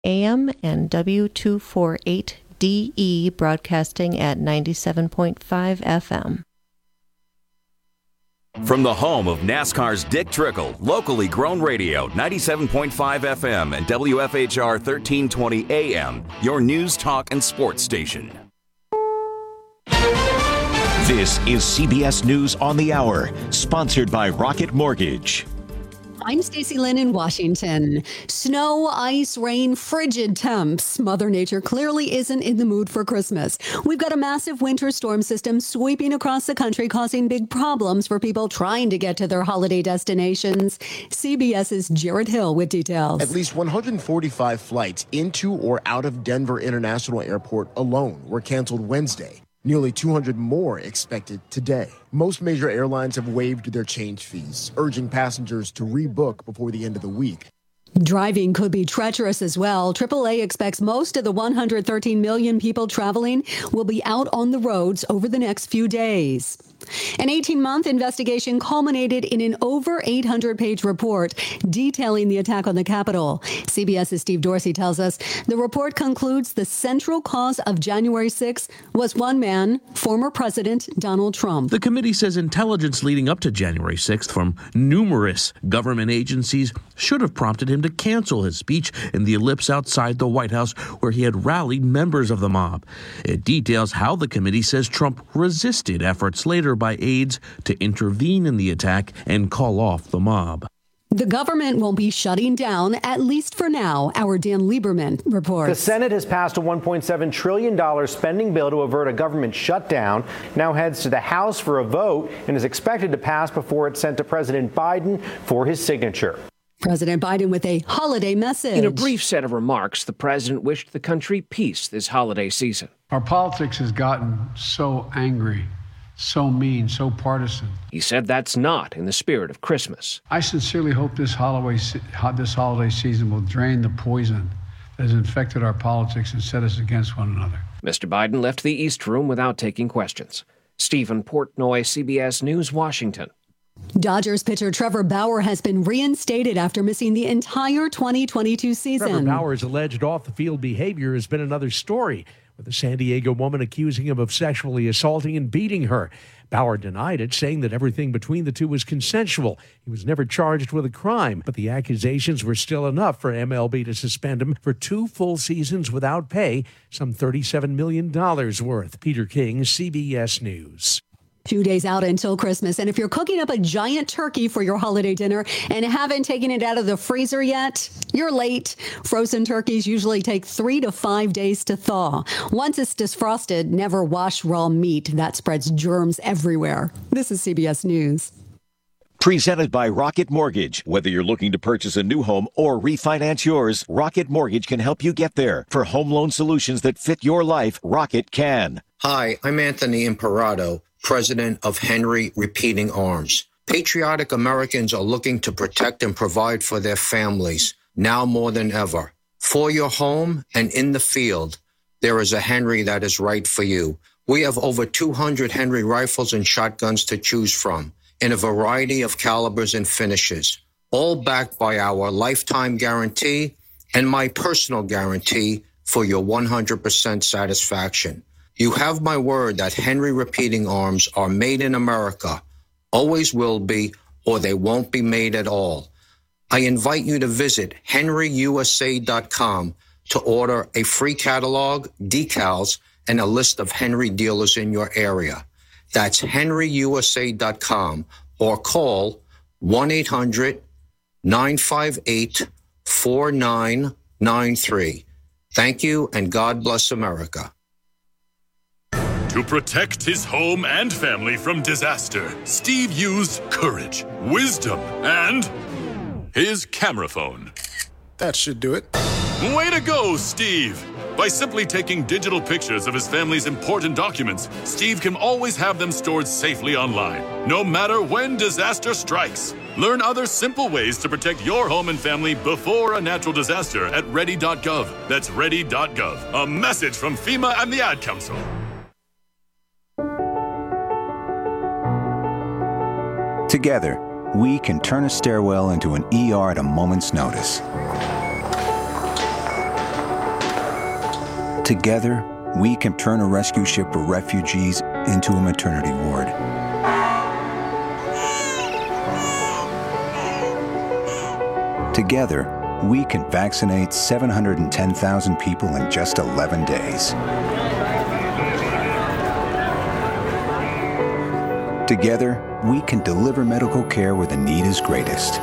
AM and W248DE broadcasting at 97.5 FM. From the home of NASCAR's Dick Trickle, locally grown radio, 97.5 FM and WFHR 1320 AM, your news, talk, and sports station. This is CBS News on the Hour, sponsored by Rocket Mortgage. I'm Stacey Lynn in Washington. Snow, ice, rain, frigid temps. Mother Nature clearly isn't in the mood for Christmas. We've got a massive winter storm system sweeping across the country, causing big problems for people trying to get to their holiday destinations. CBS's Jared Hill with details. At least 145 flights into or out of Denver International Airport alone were canceled Wednesday. Nearly 200 more expected today. Most major airlines have waived their change fees, urging passengers to rebook before the end of the week. Driving could be treacherous as well. AAA expects most of the 113 million people traveling will be out on the roads over the next few days. An 18-month investigation culminated in an over 800-page report detailing the attack on the Capitol. CBS's Steve Dorsey tells us the report concludes the central cause of January 6th was one man, former President Donald Trump. The committee says intelligence leading up to January 6th from numerous government agencies should have prompted him to cancel his speech in the ellipse outside the White House where he had rallied members of the mob. It details how the committee says Trump resisted efforts later by aides to intervene in the attack and call off the mob. The government won't be shutting down, at least for now, our Dan Lieberman reports. The Senate has passed a $1.7 trillion spending bill to avert a government shutdown. Now heads to the House for a vote and is expected to pass before it's sent to President Biden for his signature. President Biden with a holiday message. In a brief set of remarks, the president wished the country peace this holiday season. Our politics has gotten so angry, so mean, so partisan. He said that's not in the spirit of Christmas. I sincerely hope this holiday season will drain the poison that has infected our politics and set us against one another. Mr. Biden left the East Room without taking questions. Stephen Portnoy, CBS News, Washington. Dodgers pitcher Trevor Bauer has been reinstated after missing the entire 2022 season. Trevor Bauer's alleged off-the-field behavior has been another story, with a San Diego woman accusing him of sexually assaulting and beating her. Bauer denied it, saying that everything between the two was consensual. He was never charged with a crime, but the accusations were still enough for MLB to suspend him for 2 full seasons without pay, some $37 million worth. Peter King, CBS News. 2 days out until Christmas, and if you're cooking up a giant turkey for your holiday dinner and haven't taken it out of the freezer yet, you're late. Frozen turkeys usually take 3 to 5 days to thaw. Once it's defrosted, never wash raw meat. That spreads germs everywhere. This is CBS News. Presented by Rocket Mortgage. Whether you're looking to purchase a new home or refinance yours, Rocket Mortgage can help you get there. For home loan solutions that fit your life, Rocket can. Hi, I'm Anthony Imperato, president of Henry Repeating Arms. Patriotic Americans are looking to protect and provide for their families now more than ever. For your home and in the field, there is a Henry that is right for you. We have over 200 Henry rifles and shotguns to choose from in a variety of calibers and finishes, all backed by our lifetime guarantee and my personal guarantee for your 100% satisfaction. You have my word that Henry Repeating Arms are made in America, always will be, or they won't be made at all. I invite you to visit henryusa.com to order a free catalog, decals, and a list of Henry dealers in your area. That's henryusa.com or call 1-800-958-4993. Thank you, and God bless America. To protect his home and family from disaster, Steve used courage, wisdom, and his camera phone. That should do it. Way to go, Steve! By simply taking digital pictures of his family's important documents, Steve can always have them stored safely online, no matter when disaster strikes. Learn other simple ways to protect your home and family before a natural disaster at ready.gov. That's ready.gov. A message from FEMA and the Ad Council. Together, we can turn a stairwell into an ER at a moment's notice. Together, we can turn a rescue ship for refugees into a maternity ward. Together, we can vaccinate 710,000 people in just 11 days. Together, we can deliver medical care where the need is greatest.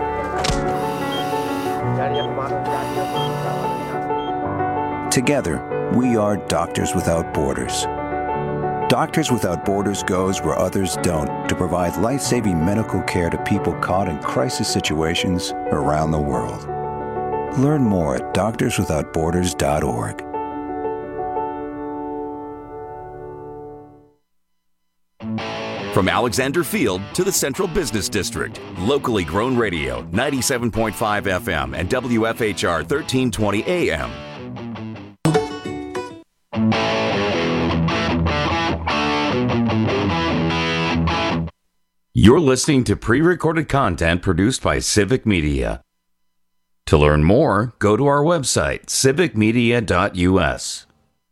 Together, we are Doctors Without Borders. Doctors Without Borders goes where others don't to provide life-saving medical care to people caught in crisis situations around the world. Learn more at doctorswithoutborders.org. From Alexander Field to the Central Business District, locally grown radio, 97.5 FM and WFHR 1320 AM. You're listening to pre-recorded content produced by Civic Media. To learn more, go to our website, civicmedia.us.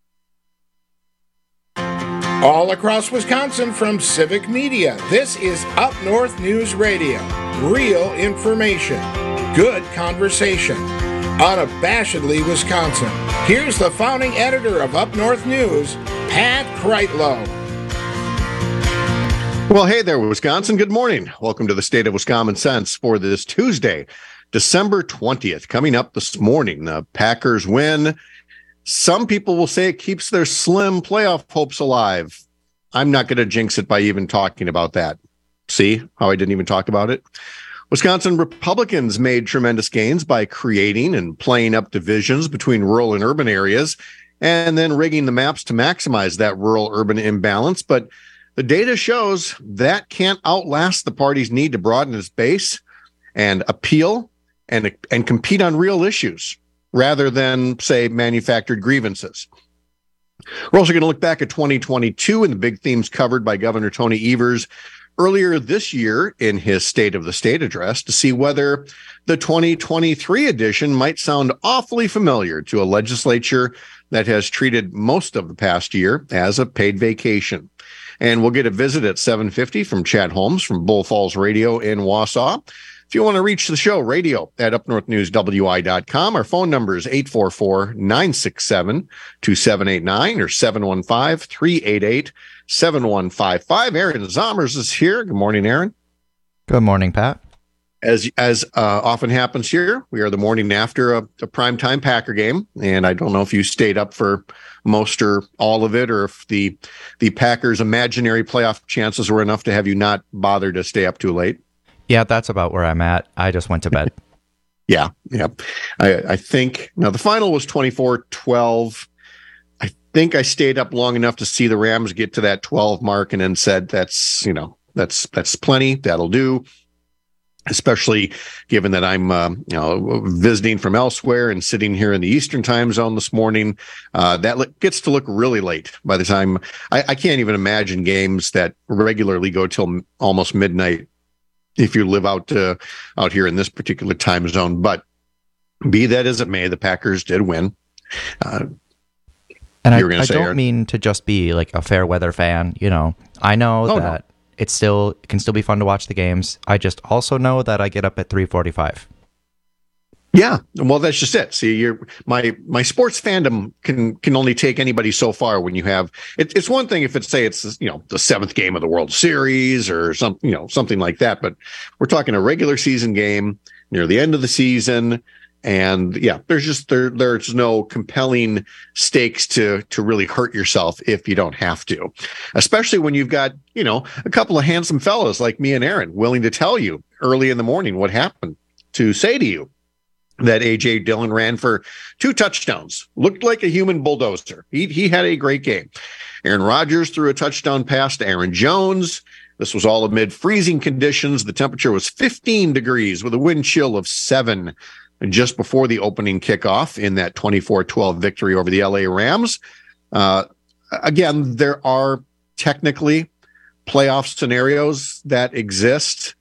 All across Wisconsin from Civic Media, this is Up North News Radio. Real information, good conversation, unabashedly Wisconsin. Here's the founding editor of Up North News, Pat Kreitlow. Well, hey there, Wisconsin. Good morning. Welcome to the State of Wisconsin Sense for this Tuesday, December 20th. Coming up this morning, the Packers win. Some people will say it keeps their slim playoff hopes alive. I'm not going to jinx it by even talking about that. See how I didn't even talk about it? Wisconsin Republicans made tremendous gains by creating and playing up divisions between rural and urban areas and then rigging the maps to maximize that rural-urban imbalance. But the data shows that can't outlast the party's need to broaden its base and appeal and compete on real issues rather than, say, manufactured grievances. We're also going to look back at 2022 and the big themes covered by Governor Tony Evers earlier this year in his State of the State address to see whether the 2023 edition might sound awfully familiar to a legislature that has treated most of the past year as a paid vacation. And we'll get a visit at 7:50 from Chad Holmes from Bull Falls Radio in Wausau. If you want to reach the show, radio at upnorthnewswi.com. Our phone number is 844-967-2789 or 715-388-7155. Aaron Zomers is here. Good morning, Aaron. Good morning, Pat. As often happens here, we are the morning after a primetime Packer game, and I don't know if you stayed up for most or all of it, or if the Packers' imaginary playoff chances were enough to have you not bother to stay up too late. Yeah, that's about where I'm at. I just went to bed. Yeah. I think, now the final was 24-12. I think I stayed up long enough to see the Rams get to that 12 mark and then said, that's plenty. That'll do. Especially given that I'm, visiting from elsewhere and sitting here in the Eastern time zone this morning. That gets to look really late by the time I can't even imagine games that regularly go till almost midnight if you live out here in this particular time zone. But be that as it may, the Packers did win. And I don't mean to just be like a fair weather fan. I know that it can still be fun to watch the games. I just also know that I get up at 3:45. Yeah, well, that's just it. See, my sports fandom can only take anybody so far. When you have it's one thing if it's the seventh game of the World Series or something like that, but we're talking a regular season game near the end of the season, and yeah, there's no compelling stakes to really hurt yourself if you don't have to, especially when you've got a couple of handsome fellas like me and Aaron willing to tell you early in the morning what happened, to say to you that A.J. Dillon ran for 2 touchdowns, looked like a human bulldozer. He had a great game. Aaron Rodgers threw a touchdown pass to Aaron Jones. This was all amid freezing conditions. The temperature was 15 degrees with a wind chill of 7 just before the opening kickoff in that 24-12 victory over the L.A. Rams. Again, there are technically playoff scenarios that exist.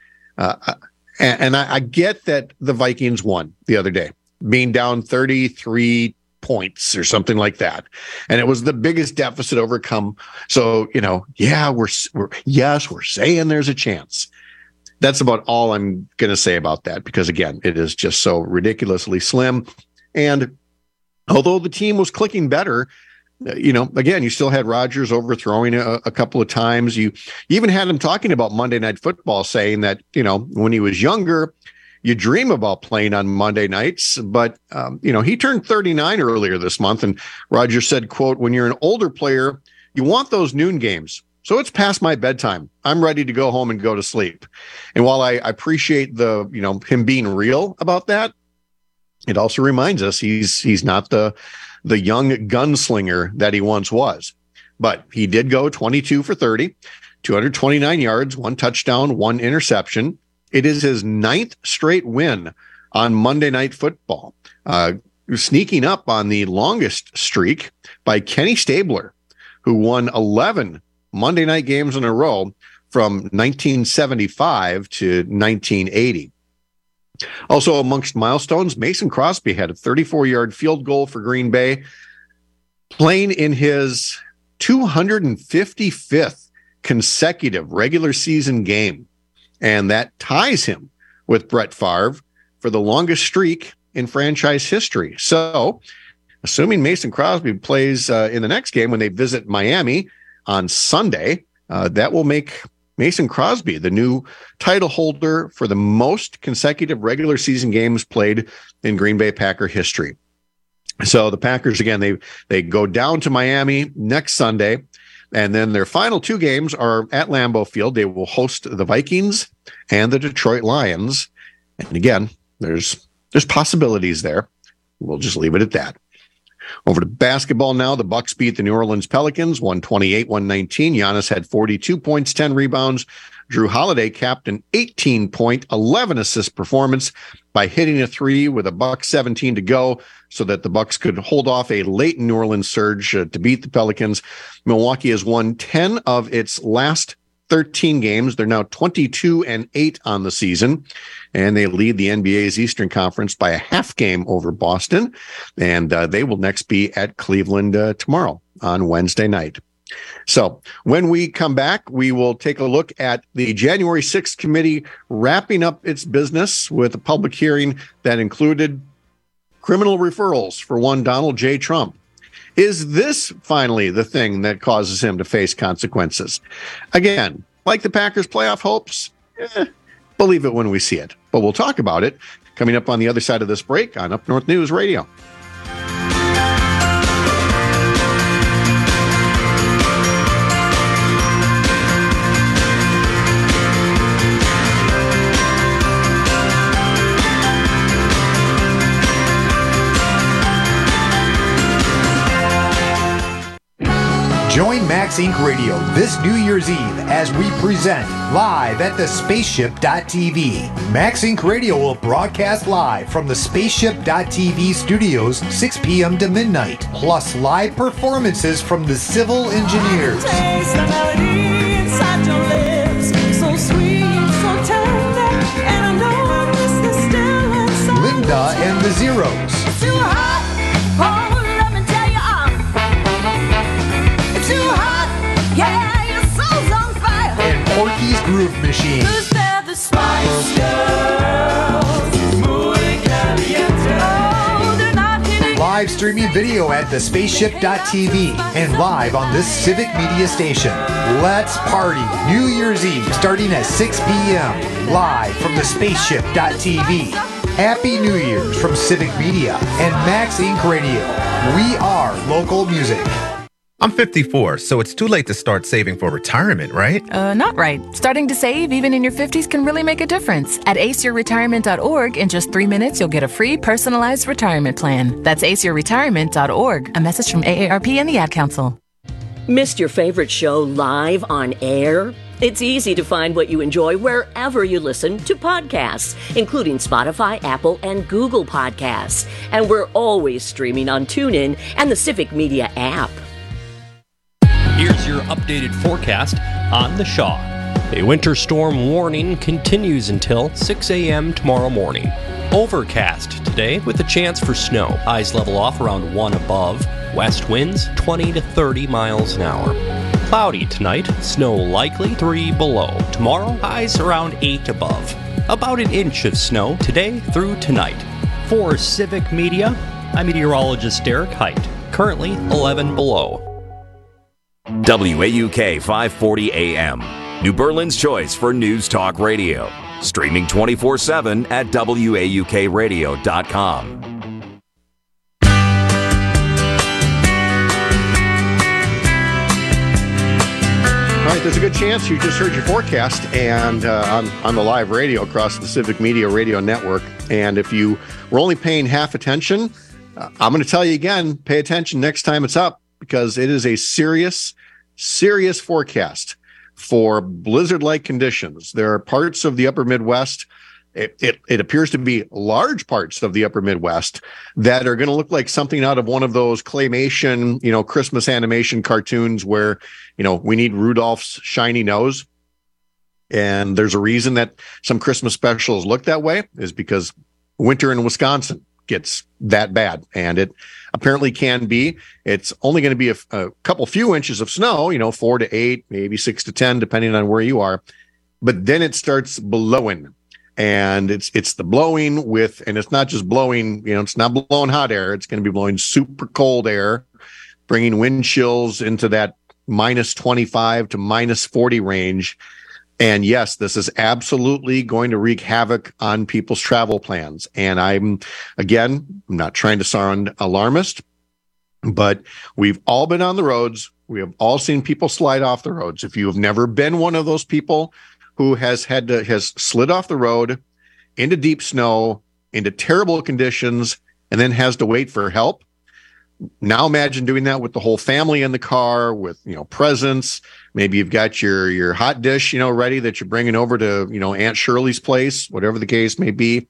And I get that the Vikings won the other day, being down 33-10 points or something like that. And it was the biggest deficit overcome. So, we're saying there's a chance. That's about all I'm going to say about that, because again, it is just so ridiculously slim. And although the team was clicking better, again, you still had Rodgers overthrowing a couple of times. You even had him talking about Monday Night Football, saying that, when he was younger, you dream about playing on Monday nights. But, he turned 39 earlier this month. And Rodgers said, quote, "When you're an older player, you want those noon games. So it's past my bedtime. I'm ready to go home and go to sleep." And while I appreciate him being real about that, it also reminds us he's not the young gunslinger that he once was. But he did go 22 for 30, 229 yards, 1 touchdown, 1 interception. It is his 9th straight win on Monday Night Football, sneaking up on the longest streak by Kenny Stabler, who won 11 Monday night games in a row from 1975 to 1980. Also amongst milestones, Mason Crosby had a 34-yard field goal for Green Bay, playing in his 255th consecutive regular season game. And that ties him with Brett Favre for the longest streak in franchise history. So, assuming Mason Crosby plays in the next game when they visit Miami on Sunday, that will make Mason Crosby the new title holder for the most consecutive regular season games played in Green Bay Packer history. So the Packers, again, they go down to Miami next Sunday, and then their final 2 games are at Lambeau Field. They will host the Vikings and the Detroit Lions. And again, there's possibilities there. We'll just leave it at that. Over to basketball now. The Bucks beat the New Orleans Pelicans 128-119. Giannis had 42 points, 10 rebounds. Drew Holiday capped an 18-point, 11-assist performance by hitting a 3 with $1:17 to go, so that the Bucks could hold off a late New Orleans surge to beat the Pelicans. Milwaukee has won 10 of its last 13 games. They're now 22-8 on the season, and they lead the NBA's Eastern Conference by a half game over Boston. And they will next be at Cleveland tomorrow on Wednesday night. So when we come back, we will take a look at the January 6th committee wrapping up its business with a public hearing that included criminal referrals for one Donald J. Trump. Is this finally the thing that causes him to face consequences? Again, like the Packers' playoff hopes, believe it when we see it. But we'll talk about it coming up on the other side of this break on Up North News Radio. Join Max Inc. Radio this New Year's Eve as we present live at the Spaceship.tv. Max Inc. Radio will broadcast live from the Spaceship.tv studios 6 p.m. to midnight, plus live performances from the Civil Engineers. Linda and the Zeros. And Porky's Groove Machine. Live streaming video at the Spaceship.tv and live on this Civic Media station. Let's party New Year's Eve starting at 6 p.m. live from the Spaceship.tv. Happy New Year's from Civic Media and Max Inc. Radio. We are local music. I'm 54, so it's too late to start saving for retirement, right? Not right. Starting to save even in your 50s can really make a difference. At aceyourretirement.org, in just 3 minutes, you'll get a free personalized retirement plan. That's aceyourretirement.org. A message from AARP and the Ad Council. Missed your favorite show live on air? It's easy to find what you enjoy wherever you listen to podcasts, including Spotify, Apple, and Google Podcasts. And we're always streaming on TuneIn and the Civic Media app. Here's your updated forecast on the Shaw. A winter storm warning continues until 6 a.m. tomorrow morning. Overcast today with a chance for snow. Highs level off around 1 above. West winds 20 to 30 miles an hour. Cloudy tonight. Snow likely 3 below. Tomorrow, highs around 8 above. About an inch of snow today through tonight. For Civic Media, I'm meteorologist Derek Height. Currently 11 below. WAUK 540 AM. New Berlin's choice for News Talk Radio. Streaming 24/7 at WAUKradio.com. All right, there's a good chance you just heard your forecast and on the live radio across the Civic Media Radio Network. And if you were only paying half attention, I'm going to tell you again, pay attention next time it's up, because it is a serious forecast for blizzard-like conditions. There are parts of the upper Midwest, it appears to be large parts of the upper Midwest, that are going to look like something out of one of those claymation, Christmas animation cartoons where, we need Rudolph's shiny nose. And there's a reason that some Christmas specials look that way, is because winter in Wisconsin gets that bad. And it apparently can be. It's only going to be a couple few inches of snow, 4 to 8, maybe 6 to 10, depending on where you are. But then it starts blowing. And it's the blowing with, and it's not just blowing, it's not blowing hot air. It's going to be blowing super cold air, bringing wind chills into that minus 25 to minus 40 range. And yes, this is absolutely going to wreak havoc on people's travel plans. And I'm not trying to sound alarmist, but we've all been on the roads. We have all seen people slide off the roads. If you have never been one of those people who has slid off the road into deep snow, into terrible conditions, and then has to wait for help, now imagine doing that with the whole family in the car, with, presents. Maybe you've got your hot dish, ready that you're bringing over to, Aunt Shirley's place, whatever the case may be.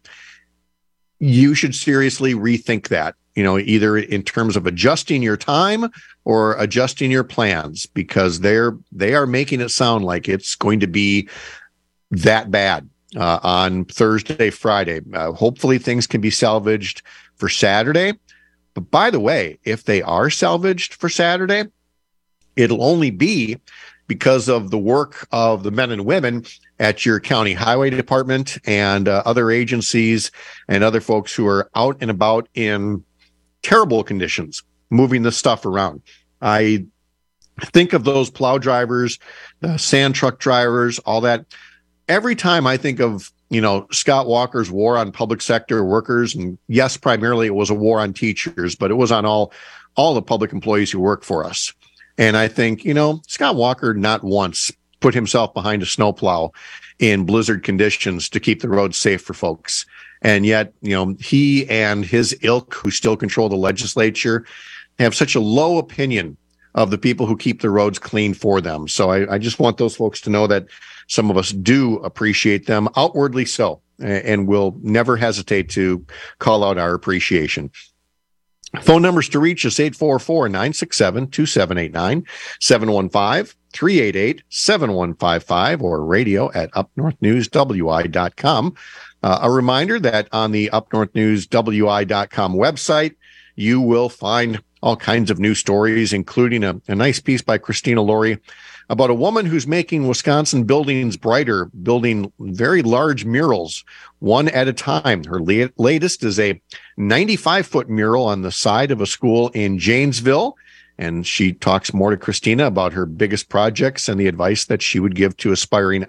You should seriously rethink that, either in terms of adjusting your time or adjusting your plans, because they are making it sound like it's going to be that bad on Thursday, Friday. Hopefully things can be salvaged for Saturday. But by the way, if they are salvaged for Saturday, it'll only be because of the work of the men and women at your county highway department and other agencies and other folks who are out and about in terrible conditions, moving the stuff around. I think of those plow drivers, the sand truck drivers, all that. Every time I think of, Scott Walker's war on public sector workers, and yes, primarily it was a war on teachers, but it was on all the public employees who work for us. And I think, Scott Walker not once put himself behind a snowplow in blizzard conditions to keep the roads safe for folks. And yet, he and his ilk, who still control the legislature, have such a low opinion of the people who keep the roads clean for them. So I just want those folks to know that some of us do appreciate them, outwardly so, and will never hesitate to call out our appreciation. Phone numbers to reach us, 844-967-2789, 715-388-7155, or radio at upnorthnewswi.com. A reminder that on the upnorthnewswi.com website, you will find all kinds of news stories, including a nice piece by Christina Laurie about a woman who's making Wisconsin buildings brighter, building very large murals, one at a time. Her latest is a 95-foot mural on the side of a school in Janesville, and she talks more to Christina about her biggest projects and the advice that she would give to aspiring.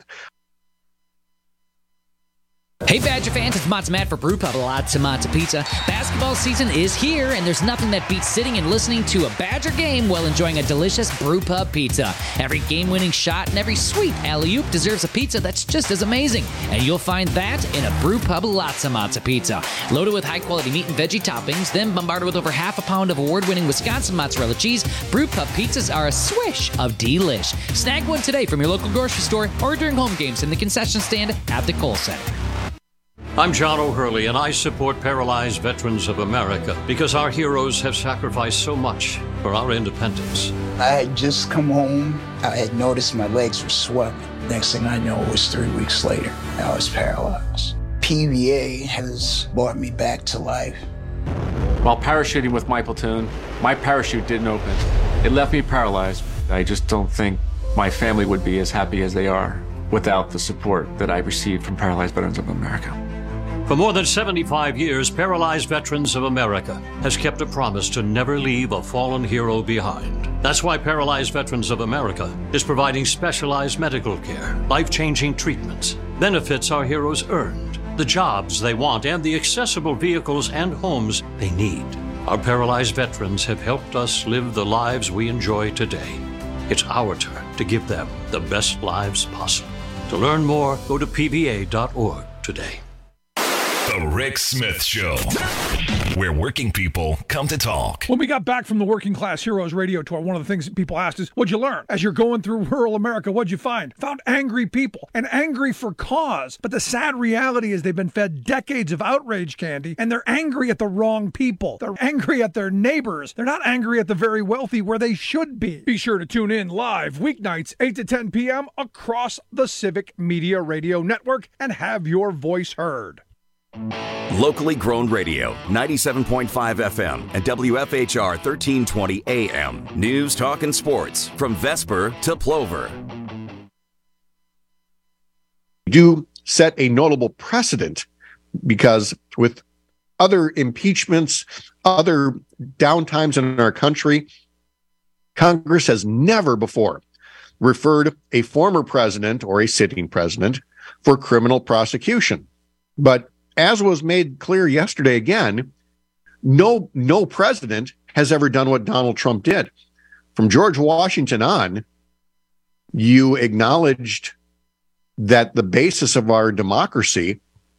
Hey Badger fans, it's Matzo Matt for Brewpub Lots of Matzo Pizza. Basketball season is here, and there's nothing that beats sitting and listening to a Badger game while enjoying a delicious Brewpub pizza. Every game-winning shot and every sweet alley-oop deserves a pizza that's just as amazing, and you'll find that in a Brewpub Lots of Matzo Pizza. Loaded with high-quality meat and veggie toppings, then bombarded with over half a pound of award-winning Wisconsin mozzarella cheese, Brewpub pizzas are a swish of delish. Snag one today from your local grocery store or during home games in the concession stand at the Kohl Center. I'm John O'Hurley, and I support Paralyzed Veterans of America because our heroes have sacrificed so much for our independence. I had just come home. I had noticed my legs were swelling. Next thing I know, it was 3 weeks later. I was paralyzed. PVA has brought me back to life. While parachuting with my platoon, my parachute didn't open. It left me paralyzed. I just don't think my family would be as happy as they are without the support that I received from Paralyzed Veterans of America. For more than 75 years, Paralyzed Veterans of America has kept a promise to never leave a fallen hero behind. That's why Paralyzed Veterans of America is providing specialized medical care, life-changing treatments, benefits our heroes earned, the jobs they want, and the accessible vehicles and homes they need. Our paralyzed veterans have helped us live the lives we enjoy today. It's our turn to give them the best lives possible. To learn more, go to pva.org today. The Rick Smith Show, where working people come to talk. When we got back from the Working Class Heroes radio tour, one of the things that people asked is, what'd you learn? As you're going through rural America, what'd you find? Found angry people, and angry for cause. But the sad reality is they've been fed decades of outrage candy, and they're angry at the wrong people. They're angry at their neighbors. They're not angry at the very wealthy where they should be. Be sure to tune in live weeknights, 8 to 10 p.m. across the Civic Media Radio Network and have your voice heard. Locally grown radio, 97.5 FM and WFHR 1320 AM. News, talk, and sports from Vesper to Plover. Do set a notable precedent because with other impeachments, other downtimes in our country, Congress has never before referred a former president or a sitting president for criminal prosecution. But as was made clear yesterday again, no president has ever done what Donald Trump did. From George Washington on, you acknowledged that the basis of our democracy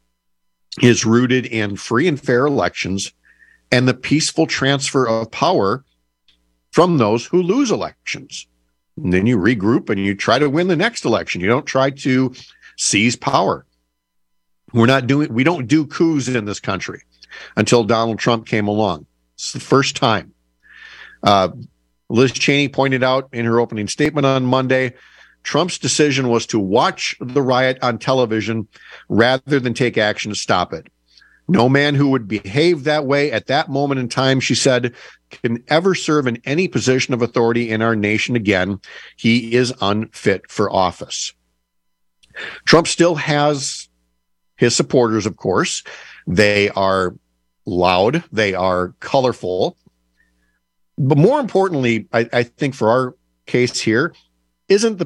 is rooted in free and fair elections and the peaceful transfer of power from those who lose elections. And then you regroup and you try to win the next election. You don't try to seize power. We don't do coups in this country until Donald Trump came along. It's the first time. Liz Cheney pointed out in her opening statement on Monday, Trump's decision was to watch the riot on television rather than take action to stop it. No man who would behave that way at that moment in time, she said, can ever serve in any position of authority in our nation again. He is unfit for office. Trump still has his supporters, of course. They are loud. They are colorful. But more importantly, I think for our case here, isn't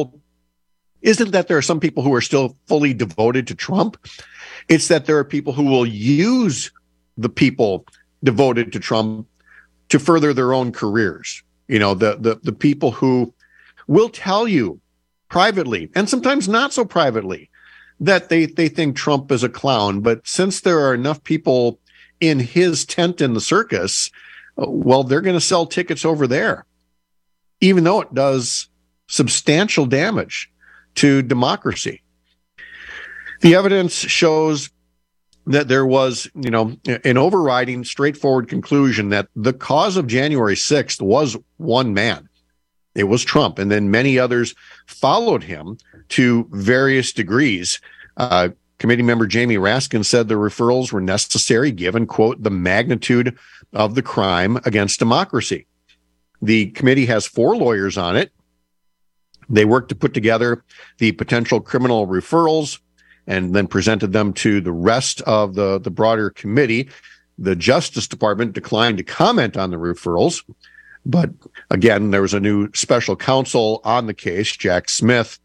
that there are some people who are still fully devoted to Trump? It's that there are people who will use the people devoted to Trump to further their own careers. You know, the people who will tell you privately, and sometimes not so privately, that they think Trump is a clown. But since there are enough people in his tent in the circus, well, they're going to sell tickets over there, even though it does substantial damage to democracy. The evidence shows that there was, an overriding, straightforward conclusion that the cause of January 6th was one man. It was Trump, and then many others followed him to various degrees. Committee member Jamie Raskin said the referrals were necessary given, quote, the magnitude of the crime against democracy. The committee has 4 lawyers on it. They worked to put together the potential criminal referrals and then presented them to the rest of the broader committee. The Justice Department declined to comment on the referrals. But again, there was a new special counsel on the case, Jack Smith.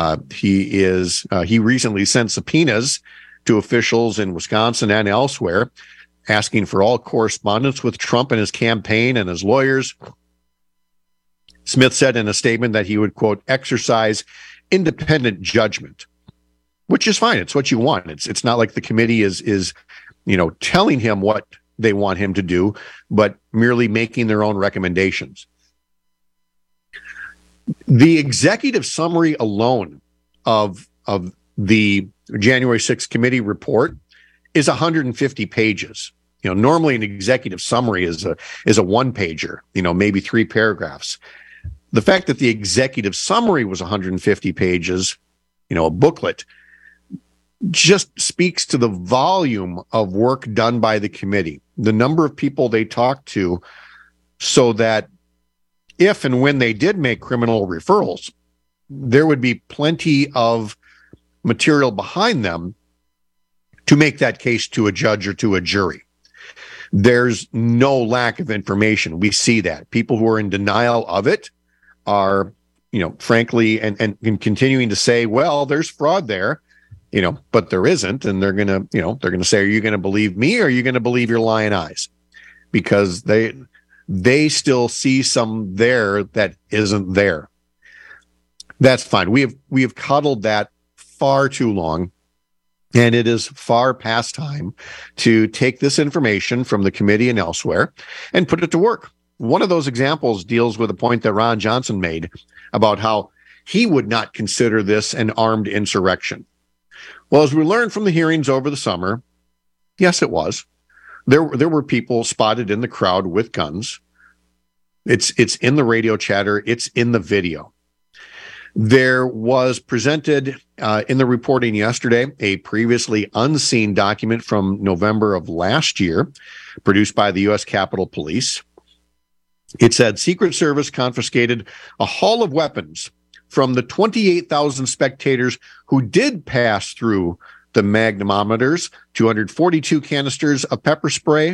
He recently sent subpoenas to officials in Wisconsin and elsewhere, asking for all correspondence with Trump and his campaign and his lawyers. Smith said in a statement that he would, quote, exercise independent judgment, which is fine. It's what you want. It's not like the committee is telling him what they want him to do, but merely making their own recommendations. The executive summary alone of the January 6th committee report is 150 pages. Normally an executive summary is a one-pager, maybe 3 paragraphs. The fact that the executive summary was 150 pages, a booklet, just speaks to the volume of work done by the committee, the number of people they talked to, so that if and when they did make criminal referrals, there would be plenty of material behind them to make that case to a judge or to a jury. There's no lack of information. We see that. People who are in denial of it are, frankly, and continuing to say, well, there's fraud there, but there isn't. And they're going to say, are you going to believe me or are you going to believe your lying eyes? Because they still see some there that isn't there. That's fine. We have coddled that far too long. And it is far past time to take this information from the committee and elsewhere and put it to work. One of those examples deals with a point that Ron Johnson made about how he would not consider this an armed insurrection. Well, as we learned from the hearings over the summer, yes, it was. There were people spotted in the crowd with guns. It's in the radio chatter. It's in the video. There was presented in the reporting yesterday a previously unseen document from November of last year, produced by the U.S. Capitol Police. It said Secret Service confiscated a haul of weapons from the 28,000 spectators who did pass through the magnetometers, 242 canisters of pepper spray,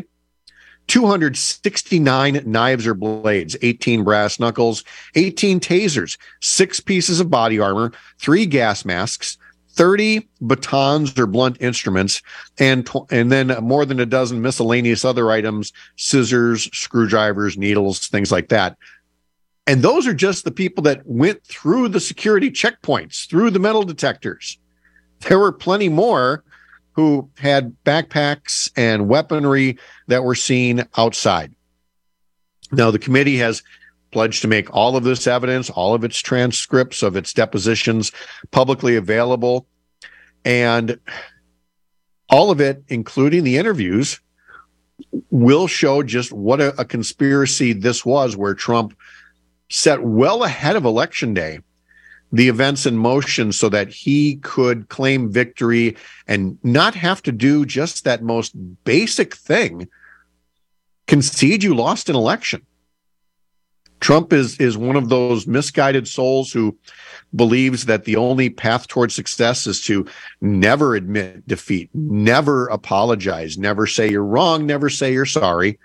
269 knives or blades, 18 brass knuckles, 18 tasers, 6 pieces of body armor, 3 gas masks, 30 batons or blunt instruments, and then more than a dozen miscellaneous other items, scissors, screwdrivers, needles, things like that. And those are just the people that went through the security checkpoints, through the metal detectors. There were plenty more who had backpacks and weaponry that were seen outside. Now, the committee has pledged to make all of this evidence, all of its transcripts of its depositions publicly available, and all of it, including the interviews, will show just what a conspiracy this was, where Trump set well ahead of Election Day the events in motion so that he could claim victory and not have to do just that most basic thing, concede you lost an election. Trump is one of those misguided souls who believes that the only path towards success is to never admit defeat, never apologize, never say you're wrong, never say you're sorry.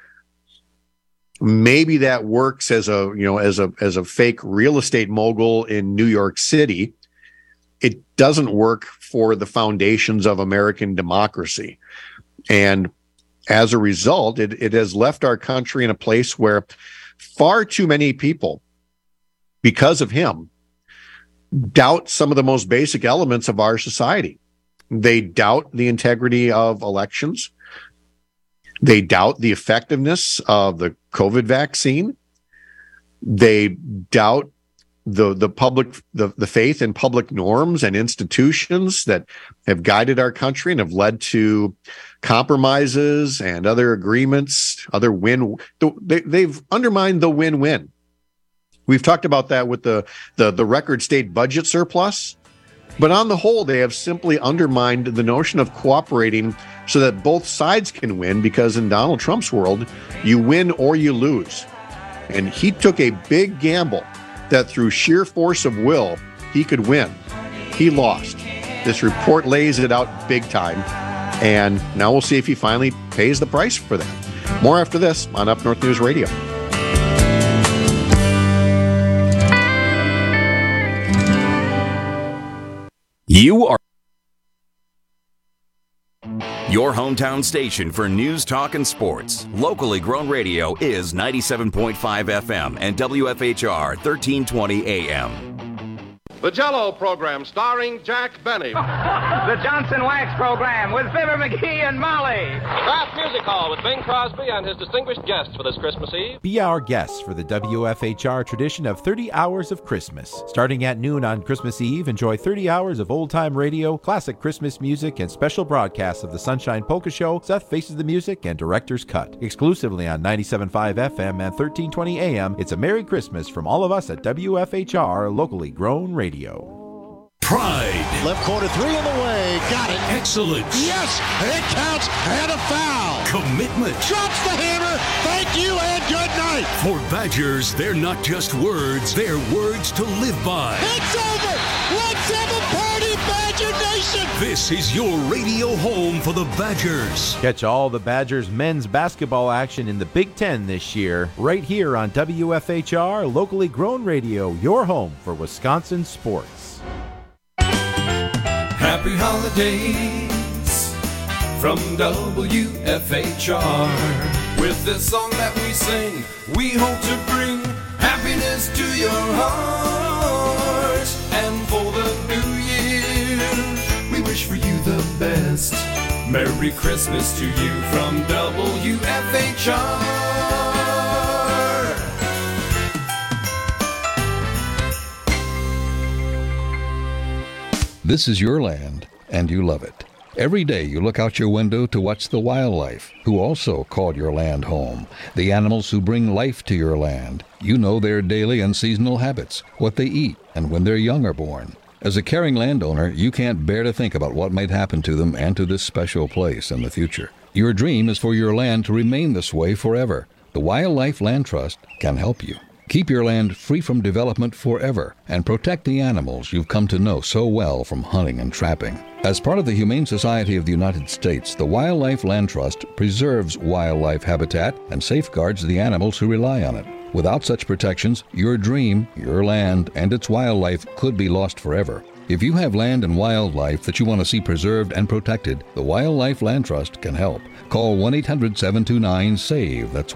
Maybe that works as a fake real estate mogul in New York City. It doesn't work for the foundations of American democracy. And as a result, it has left our country in a place where far too many people, because of him, doubt some of the most basic elements of our society. They doubt the integrity of elections. They doubt the effectiveness of the COVID vaccine. They doubt the faith in public norms and institutions that have guided our country and have led to compromises and other agreements, they've undermined the win-win. We've talked about that with the record state budget surplus. But on the whole, they have simply undermined the notion of cooperating so that both sides can win, because in Donald Trump's world, you win or you lose. And he took a big gamble that through sheer force of will, he could win. He lost. This report lays it out big time. And now we'll see if he finally pays the price for that. More after this on Up North News Radio. You are your hometown station for news, talk, and sports. Locally grown radio is 97.5 FM and WFHR 1320 AM. The Jell-O program starring Jack Benny. The Johnson Wax program with Fibber McGee and Molly. Kraft Music Hall with Bing Crosby and his distinguished guests for this Christmas Eve. Be our guest for the WFHR tradition of 30 hours of Christmas. Starting at noon on Christmas Eve, enjoy 30 hours of old-time radio, classic Christmas music, and special broadcasts of the Sunshine Polka Show, Seth Faces the Music, and Director's Cut. Exclusively on 97.5 FM and 1320 AM, it's a Merry Christmas from all of us at WFHR, locally grown radio. Pride. Left corner three in the way. Got it. Excellence. Yes, it counts and a foul. Commitment. Drops the hammer. Thank you and good night. For Badgers, they're not just words, they're words to live by. It's over. Let's have a party, Badger Nation. This is your radio home for the Badgers. Catch all the Badgers men's basketball action in the Big Ten this year, right here on WFHR, locally grown radio, your home for Wisconsin sports. Happy holidays from WFHR. With this song that we sing, we hope to bring happiness to your heart. And for the new year, we wish for you the best. Merry Christmas to you from WFHR. This is your land, and you love it. Every day you look out your window to watch the wildlife, who also call your land home. The animals who bring life to your land. You know their daily and seasonal habits, what they eat, and when their young are born. As a caring landowner, you can't bear to think about what might happen to them and to this special place in the future. Your dream is for your land to remain this way forever. The Wildlife Land Trust can help you. Keep your land free from development forever and protect the animals you've come to know so well from hunting and trapping. As part of the Humane Society of the United States, the Wildlife Land Trust preserves wildlife habitat and safeguards the animals who rely on it. Without such protections, your dream, your land, and its wildlife could be lost forever. If you have land and wildlife that you want to see preserved and protected, the Wildlife Land Trust can help. Call 1-800-729-SAVE, that's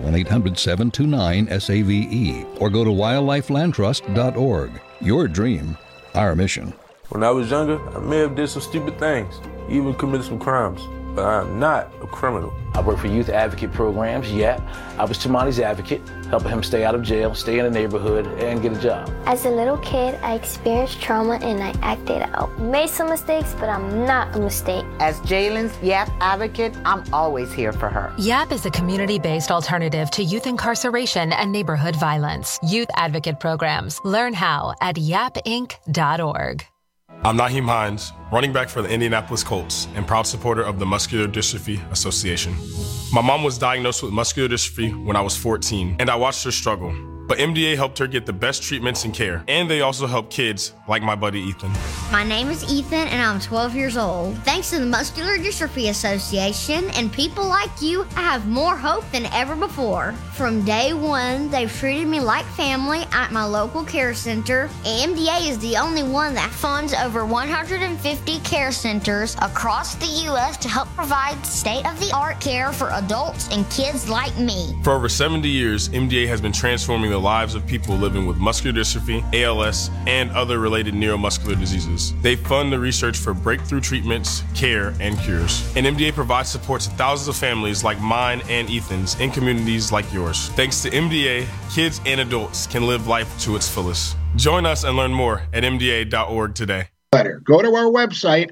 1-800-729-SAVE, or go to wildlifelandtrust.org. Your dream, our mission. When I was younger, I may have did some stupid things, even committed some crimes, but I'm not a criminal. I work for youth advocate programs, YAP. I was Tamani's advocate, helping him stay out of jail, stay in the neighborhood, and get a job. As a little kid, I experienced trauma and I acted out. Made some mistakes, but I'm not a mistake. As Jalen's YAP advocate, I'm always here for her. YAP is a community-based alternative to youth incarceration and neighborhood violence. Youth advocate programs. Learn how at yapinc.org. I'm Naheem Hines, running back for the Indianapolis Colts and proud supporter of the Muscular Dystrophy Association. My mom was diagnosed with muscular dystrophy when I was 14, and I watched her struggle. But MDA helped her get the best treatments and care, and they also help kids like my buddy Ethan. My name is Ethan, and I'm 12 years old. Thanks to the Muscular Dystrophy Association and people like you, I have more hope than ever before. From day one, they've treated me like family at my local care center. MDA is the only one that funds over 150 care centers across the U.S. to help provide state-of-the-art care for adults and kids like me. For over 70 years, MDA has been transforming the lives of people living with muscular dystrophy, ALS, and other related neuromuscular diseases. They fund the research for breakthrough treatments, care, and cures. And MDA provides support to thousands of families like mine and Ethan's in communities like yours. Thanks to MDA, kids and adults can live life to its fullest. Join us and learn more at mda.org today. Go to our website,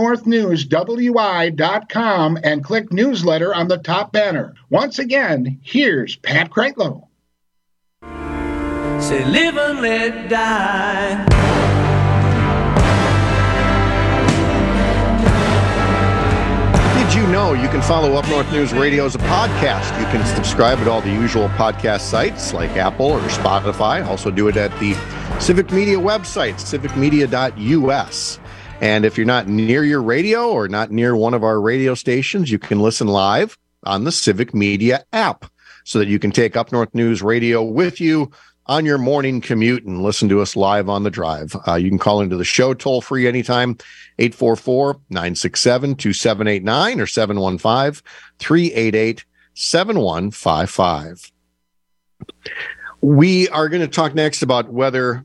upnorthnewswi.com, and click newsletter on the top banner. Once again, here's Pat Kreitlow. Say live and let die. Did you know you can follow Up North News Radio as a podcast? You can subscribe at all the usual podcast sites like Apple or Spotify. Also do it at the Civic Media website, civicmedia.us. And if you're not near your radio or not near one of our radio stations, you can listen live on the Civic Media app so that you can take Up North News Radio with you on your morning commute and listen to us live on the drive. You can call into the show toll free anytime, 844-967-2789 or 715-388-7155. We are going to talk next about whether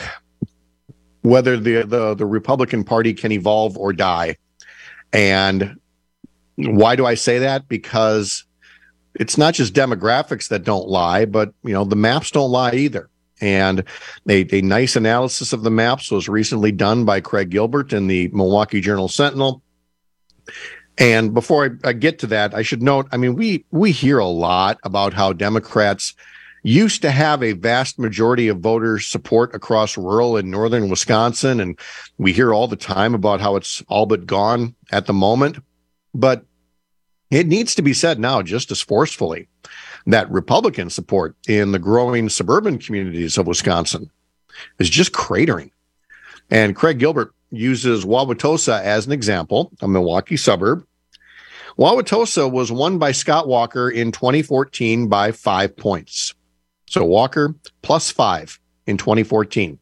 the Republican Party can evolve or die. And why do I say that? Because it's not just demographics that don't lie, but the maps don't lie either. And a nice analysis of the maps was recently done by Craig Gilbert in the Milwaukee Journal-Sentinel. And before I get to that, I should note, we hear a lot about how Democrats, used to have a vast majority of voter support across rural and northern Wisconsin. And we hear all the time about how it's all but gone at the moment. But it needs to be said now just as forcefully that Republican support in the growing suburban communities of Wisconsin is just cratering. And Craig Gilbert uses Wauwatosa as an example, a Milwaukee suburb. Wauwatosa was won by Scott Walker in 2014 by 5 points. So Walker +5 in 2014.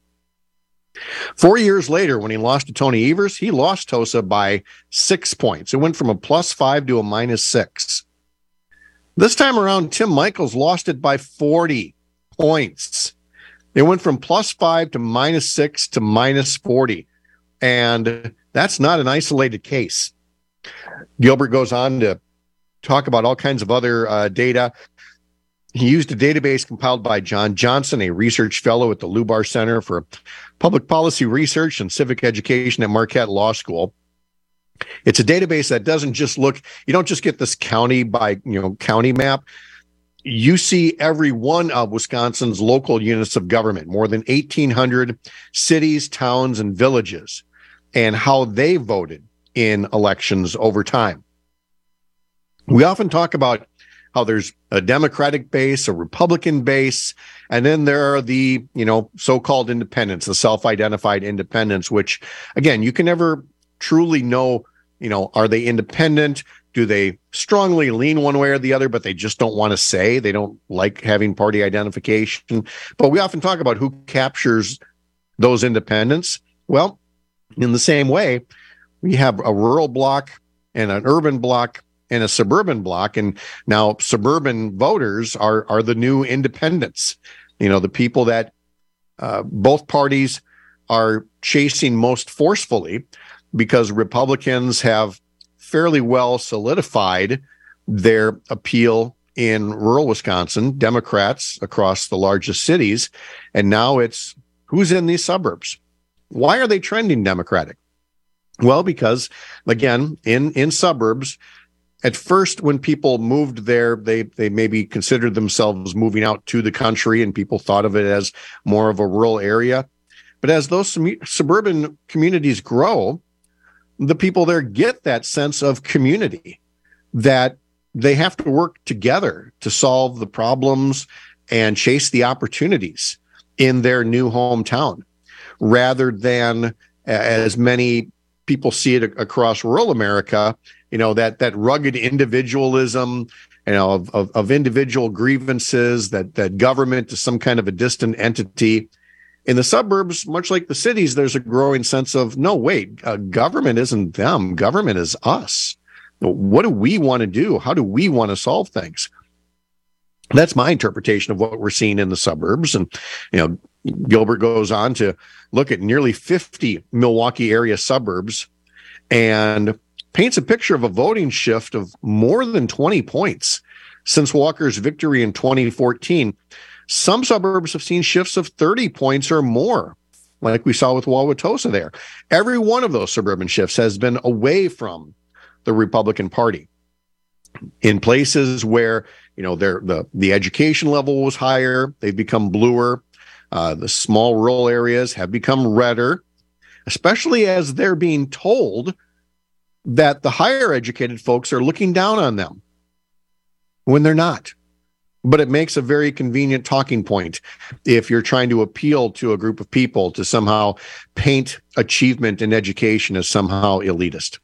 4 years later, when he lost to Tony Evers, he lost Tosa by 6 points. It went from a +5 to a -6. This time around, Tim Michels lost it by 40 points. It went from +5 to -6 to -40. And that's not an isolated case. Gilbert goes on to talk about all kinds of other data. He used a database compiled by John Johnson, a research fellow at the Lubar Center for Public Policy Research and Civic Education at Marquette Law School. It's a database that doesn't just look, you don't just get this county by, county map. You see every one of Wisconsin's local units of government, more than 1,800 cities, towns, and villages, and how they voted in elections over time. We often talk about how there's a Democratic base, a Republican base, and then there are the, so-called independents, the self-identified independents, which, again, you can never truly know, are they independent? Do they strongly lean one way or the other, but they just don't want to say? They don't like having party identification. But we often talk about who captures those independents. Well, in the same way, we have a rural block and an urban block and a suburban block. And now suburban voters are the new independents, the people that both parties are chasing most forcefully, because Republicans have fairly well solidified their appeal in rural Wisconsin, Democrats across the largest cities. And now it's who's in these suburbs. Why are they trending Democratic? Well, because, again, in suburbs, at first, when people moved there, they maybe considered themselves moving out to the country, and people thought of it as more of a rural area. But as those suburban communities grow, the people there get that sense of community, that they have to work together to solve the problems and chase the opportunities in their new hometown, rather than, as many people see it across rural America, that rugged individualism, of individual grievances, that government is some kind of a distant entity. In the suburbs, much like the cities, there's a growing sense of, no, wait, government isn't them. Government is us. What do we want to do? How do we want to solve things? That's my interpretation of what we're seeing in the suburbs. And, Gilbert goes on to look at nearly 50 Milwaukee area suburbs and paints a picture of a voting shift of more than 20 points since Walker's victory in 2014. Some suburbs have seen shifts of 30 points or more, like we saw with Wauwatosa there. Every one of those suburban shifts has been away from the Republican Party. In places where, the education level was higher, they've become bluer. The small rural areas have become redder, especially as they're being told that the higher educated folks are looking down on them when they're not. But it makes a very convenient talking point if you're trying to appeal to a group of people to somehow paint achievement in education as somehow elitist.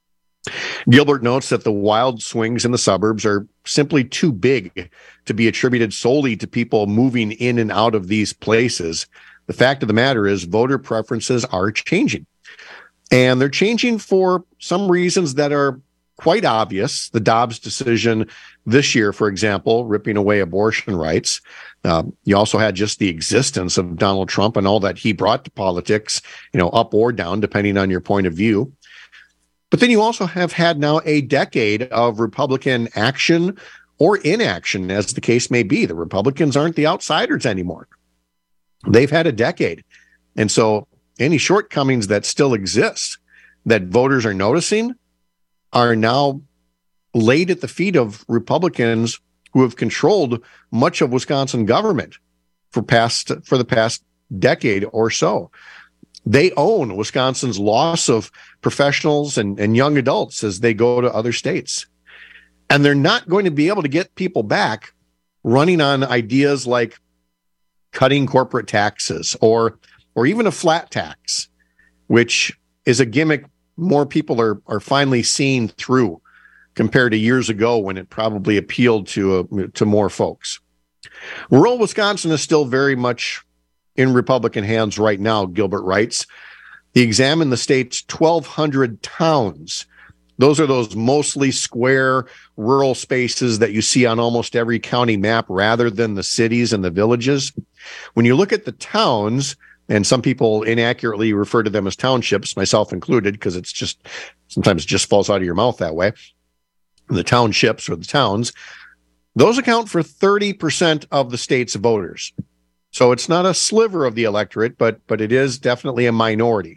Gilbert notes that the wild swings in the suburbs are simply too big to be attributed solely to people moving in and out of these places. The fact of the matter is voter preferences are changing. And they're changing for some reasons that are quite obvious. The Dobbs decision this year, for example, ripping away abortion rights. You also had just the existence of Donald Trump and all that he brought to politics, up or down, depending on your point of view. But then you also have had now a decade of Republican action or inaction, as the case may be. The Republicans aren't the outsiders anymore. They've had a decade. And so any shortcomings that still exist that voters are noticing are now laid at the feet of Republicans who have controlled much of Wisconsin government for the past decade or so. They own Wisconsin's loss of professionals and young adults as they go to other states. And they're not going to be able to get people back running on ideas like cutting corporate taxes or even a flat tax, which is a gimmick more people are finally seeing through compared to years ago when it probably appealed to more folks. Rural Wisconsin is still very much in Republican hands right now, Gilbert writes. He examined the state's 1,200 towns. Those are those mostly square rural spaces that you see on almost every county map rather than the cities and the villages. When you look at the towns, and some people inaccurately refer to them as townships, myself included, because it's just sometimes it just falls out of your mouth that way. The townships or the towns, those account for 30% of the state's voters. So it's not a sliver of the electorate, but it is definitely a minority.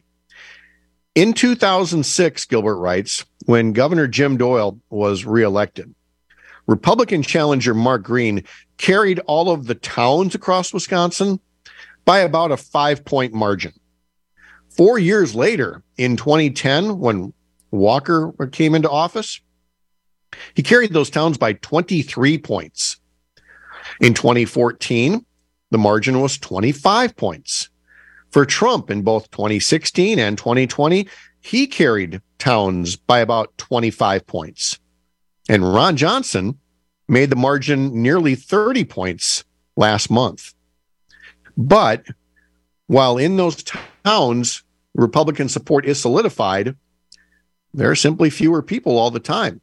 In 2006, Gilbert writes, when Governor Jim Doyle was reelected, Republican challenger Mark Green carried all of the towns across Wisconsin by about a 5-point margin. 4 years later, in 2010, when Walker came into office, he carried those towns by 23 points. In 2014, the margin was 25 points. For Trump in both 2016 and 2020, he carried towns by about 25 points. And Ron Johnson made the margin nearly 30 points last month. But while in those towns, Republican support is solidified, there are simply fewer people all the time.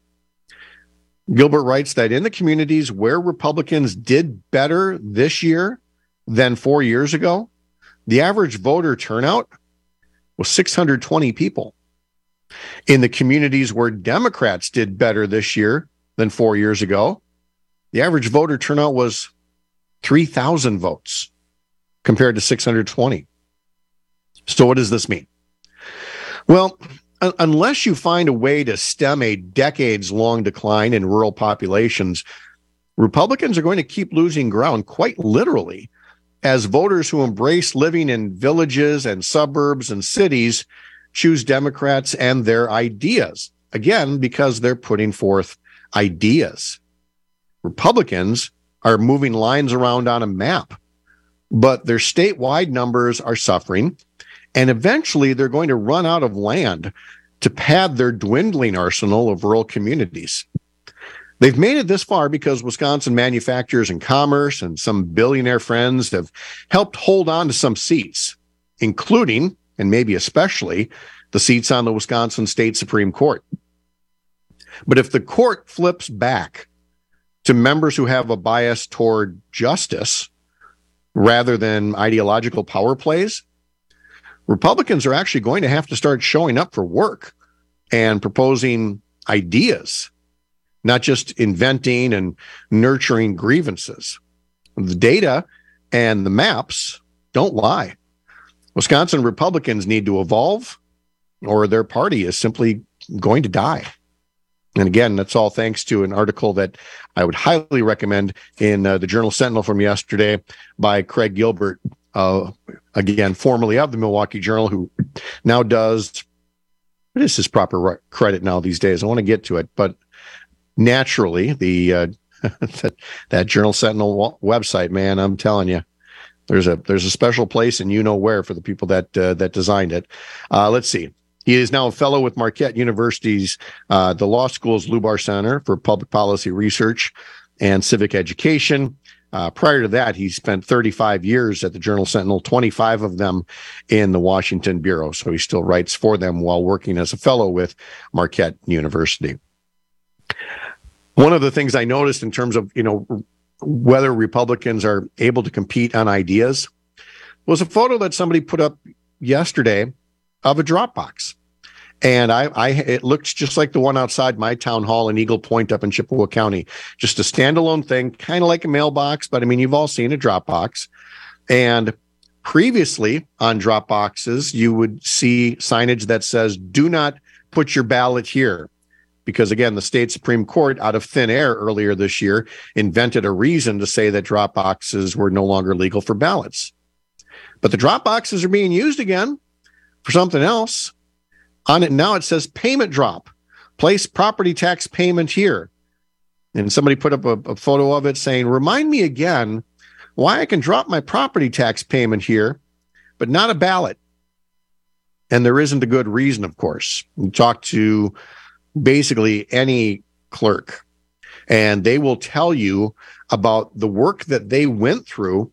Gilbert writes that in the communities where Republicans did better this year than 4 years ago, the average voter turnout was 620 people. In the communities where Democrats did better this year than 4 years ago, the average voter turnout was 3,000 votes compared to 620. So what does this mean? Well, unless you find a way to stem a decades-long decline in rural populations, Republicans are going to keep losing ground quite literally as voters who embrace living in villages and suburbs and cities choose Democrats and their ideas. Again, because they're putting forth ideas. Republicans are moving lines around on a map, but their statewide numbers are suffering, and eventually they're going to run out of land to pad their dwindling arsenal of rural communities. They've made it this far because Wisconsin Manufacturers and Commerce and some billionaire friends have helped hold on to some seats, including, and maybe especially, the seats on the Wisconsin State Supreme Court. But if the court flips back to members who have a bias toward justice rather than ideological power plays, Republicans are actually going to have to start showing up for work and proposing ideas, not just inventing and nurturing grievances. The data and the maps don't lie. Wisconsin Republicans need to evolve, or their party is simply going to die. And again, that's all thanks to an article that I would highly recommend in the Journal Sentinel from yesterday by Craig Gilbert, again, formerly of the Milwaukee Journal, who now does, what is his proper credit now these days? I want to get to it, but naturally, the that Journal Sentinel website, man, I'm telling you, there's a special place and you know where for the people that designed it. Let's see. He is now a fellow with Marquette University's the law school's Lubar Center for Public Policy Research and Civic Education. Prior to that, he spent 35 years at the Journal Sentinel, 25 of them in the Washington Bureau. So he still writes for them while working as a fellow with Marquette University. One of the things I noticed in terms of, whether Republicans are able to compete on ideas was a photo that somebody put up yesterday of a Dropbox. And it looked just like the one outside my town hall in Eagle Point up in Chippewa County. Just a standalone thing, kind of like a mailbox, but I mean, you've all seen a Dropbox. And previously on Dropboxes, you would see signage that says, do not put your ballot here. because, again, the state Supreme Court, out of thin air earlier this year, invented a reason to say that drop boxes were no longer legal for ballots. But the drop boxes are being used again for something else. On it now, it says payment drop. Place property tax payment here. And somebody put up a photo of it saying, remind me again why I can drop my property tax payment here, but not a ballot. And there isn't a good reason, of course. You talk to basically any clerk, and they will tell you about the work that they went through